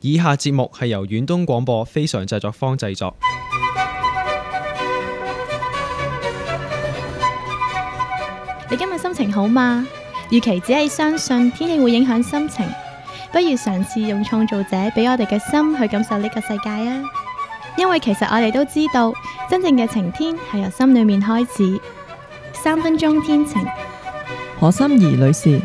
以下節目係由遠東廣播非常製作坊製作。 你今日心情好嗎？與其只係相信天氣會影響心情，不如嘗試用創造者俾我哋嘅心去感受呢個世界啊！因為其實我哋都知道，真正嘅晴天係由心裏面開始。3分鐘天晴， 何心怡女士。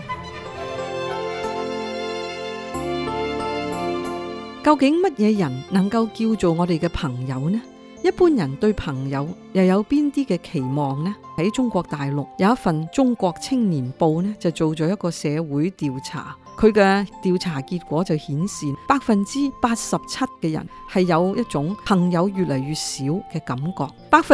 究竟乜嘢人能夠叫做我哋嘅朋友呢？一般人對朋友又有邊啲嘅期望呢？喺中國大陸有一份《中國青年報》呢，就做咗一個社會調查，佢嘅調查結果就顯示87%嘅人係有一種朋友越嚟越少嘅感覺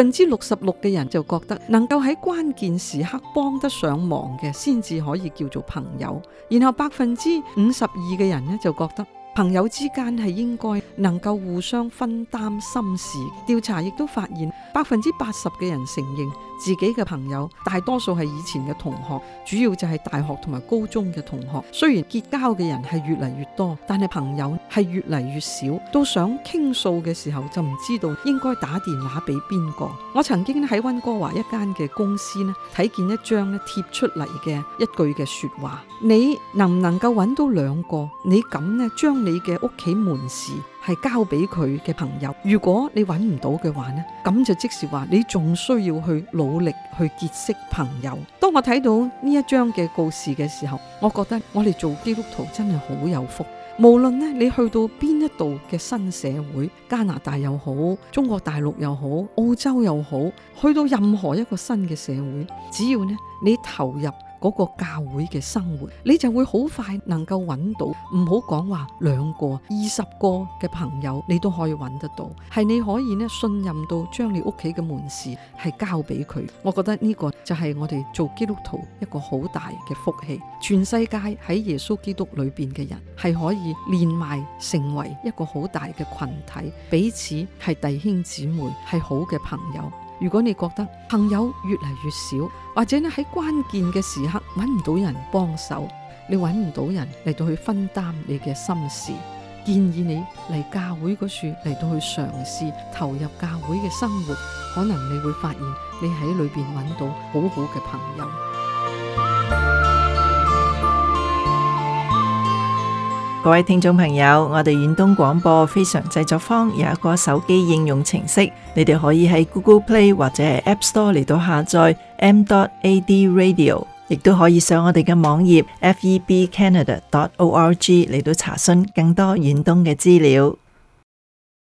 ，66%嘅人就覺得能夠喺關鍵時刻幫得上忙嘅先至可以叫做朋友，然後52%嘅人呢就覺得朋友之間係應該能夠互相分擔心事。調查亦都發現80%嘅人承認自己嘅朋友大多數係以前嘅同學，主要就係大學同埋高中嘅同學。雖然結交嘅人係越嚟越多，但係朋友係越嚟越少。到想傾訴嘅時候就唔知道應該打電話俾邊個。我曾經喺溫哥華一間嘅公司呢睇見一張呢貼出嚟嘅一句嘅說話：你能唔能夠揾到2個你咁呢將你嘅屋企門匙係交俾佢嘅朋友？如果你揾唔到嘅話呢，咁就即是話你仲需要去努力去結識朋友。當我睇到呢一張嘅告示嘅時候，我覺得我哋做基督徒真係好有福。無論呢你去到邊一度嘅新社會，加拿大又好，中國大陸又好，澳洲又好，去到任何一個新嘅社會，只要呢你投入嗰個教會嘅生活，你就會好快能夠揾到，唔好講話2個、20個嘅朋友，你都可以揾得到，係你可以呢信任到將你屋企嘅門匙係交俾佢。我覺得呢個就係我哋做基督徒一個好大嘅福氣。全世界喺耶穌基督裏邊嘅人係可以連埋成為一個好大嘅群體，彼此係弟兄姊妹，係好嘅朋友。如果你覺得朋友越嚟越少，或者咧喺關鍵嘅時刻揾唔到人幫手，你揾唔到人嚟到去分擔你嘅心事，建議你嚟教會嗰處嚟到去嘗試投入教會嘅生活，可能你會發現你喺裏邊揾到好好嘅朋友。 各位聽眾朋友，我哋遠東廣播非常製作坊有一個手機應用程式，你哋可以喺 Google Play 或者係 App Store 嚟到下載 m.ad radio， 亦都可以上我哋嘅網頁 febcanada.org 嚟到查詢更多遠東嘅資料。